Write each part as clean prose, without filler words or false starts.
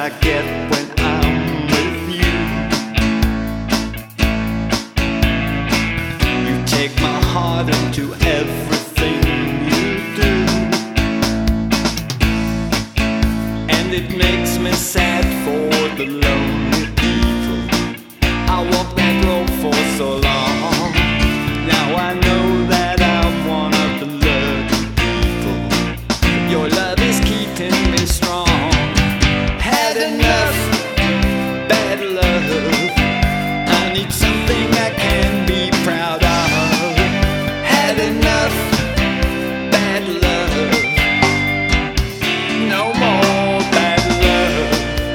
I get when I'm with you. You take my heart into everything you do, and it makes me sad for the lonely people. I walked that road for so long. Now I know that I'm one of the lucky people. Your love is keeping me strong. Had enough bad love. I need something I can be proud of. Had enough bad love. No more bad love.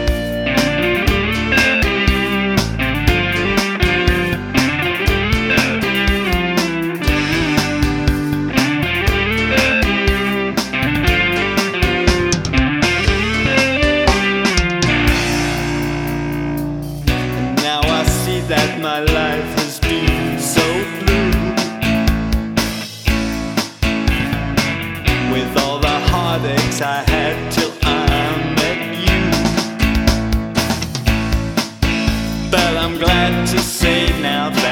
Now I see that my life has been so blue, with all the heartaches I had till I met you. But I'm glad to say now that